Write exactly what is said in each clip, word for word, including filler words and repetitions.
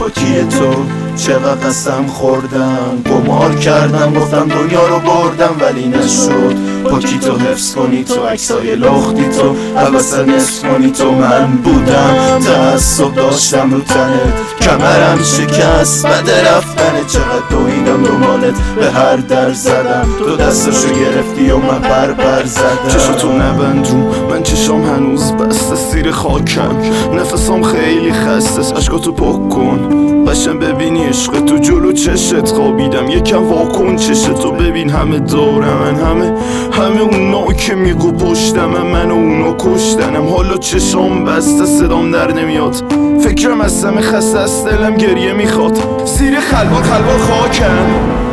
با کیه تو؟ چقدر قسم خوردم، گمار کردم، گفتم دنیا رو بردم ولی نشد. با کی تو حفظ کنی تو عکسای لختی تو، حواسه نصف کنی تو من بودم. تعصب داشتم رو تنت، کمرم شکست بد رفتنه. چقدر دویدم دنبالت به هر در زدم، تو دستشو گرفتی و من پر پر زدم. چشاتو نبند رو من، چشام هنوز بسته سیر خاکم، نفسام خیلی خسته، اشکاتو پاک کن قشنگ ببینی عشق تو جلو چشت خوابیدم. یکم واکن چشتو ببین، همه دارم من، همه همه اونا که میگو پشتم من و اونا کشتنم. حالا چشام بسته صدام در نمیاد، فکرم از سم خسته است، دلم گریه میخواد. زیر خلوار خلوار خاکم،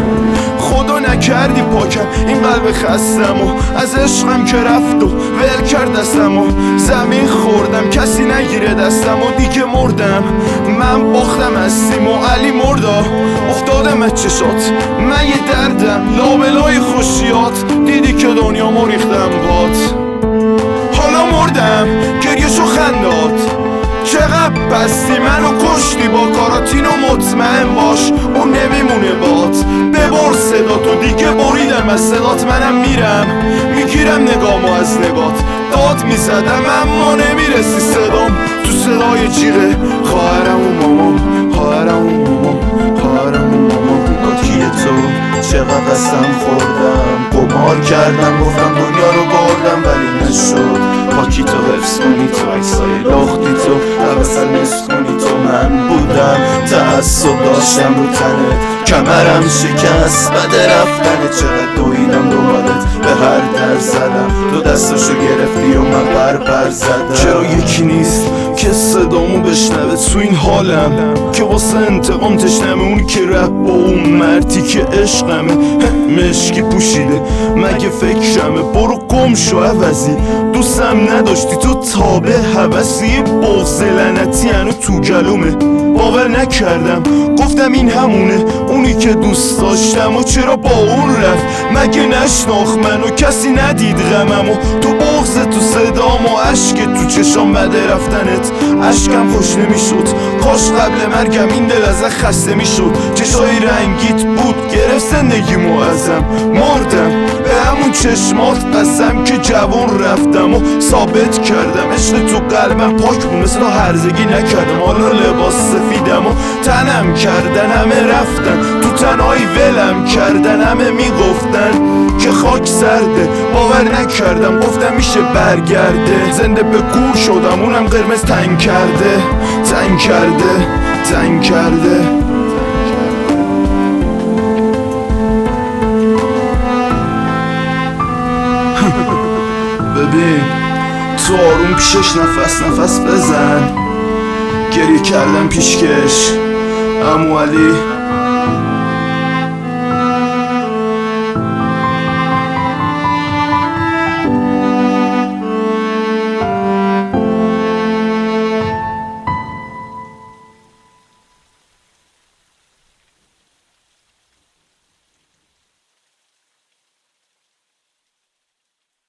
خدا نکردی پاکم این قلب خستم و از عشقم که رفت و ول کرد دستم و زمین خوردم کسی نگیره دستم و دیگه مردم. من باختم از سیم و علی مردا، افتادم از چشات من یه دردم، لابلای خوشیات دیدی که دنیا مو ریختم بات. حالا مردم گریه شو خندات، چقدر بستی منو کشتی با کاراتینو، مطمئن باش اون نمیمونه بات. ببر صداتو دیگه بریدم از صدات، منم میرم میگیرم نگامو از نگات. داد میزدم اما نمیرسی صدام، تو صدای جیغه خواهرم و ماما، خواهرم و ماما، خواهرم و ماما. با کیه تو؟ چقدر قسم خوردم، گمار کردم، گفتم دنیا رو بردم ولی نشد. با کی تو حفظ کنی تو عکسای لختی تو، حواسه نصف کنی تو من بودم. تعصب داشتم رو تنت، کمرم شکست بد رفتنه. چقدر دویدم دنبالت به هر در زدم، تو دستشو گرفتی و من پر پر زدم. چرا یکی نیست که صدامو بشنوه تو این حالم، که واسه انتقام تشنمه، اونی که رپ با اون مردی که عشقمه مشکی پوشیده مگه فکرمه. برو گم شو عوضی، دوستم نداشتی تو تابه حوثی، بغض لعنتی هنو تو گلومه. باور نکردم گفتم این همونه اونی که دوست داشتم و چرا با اون رفت، مگه نشناخت منو کسی ندید غممو. تو بغض تو صدام و عشق تو چشام بد رفتنت، عشقم خوش نمیشد، کاش قبل مرگم این دل ازت خسته میشد. چشای رنگیت بود گرفت زندگیمو ازم، مردم به همون چشمات قسم که جوان رفتم و ثابت کردم عشق تو قلبم پاک بود، مثل هرزگی نکردم. حالا لباس سفیدم و تنم کردن، همه رفتن تو تنهایی ولم کردن، همه میگفتن که خاک سرده. باور نکردم گفتم میشه برگرده، زنده به گور شدم اونم قرمز تنگ کرده، تنگ کرده، تنگ کرده. ببین تو آروم پیشش نفس نفس بزن، گریه کردم پیشکش عمو علی.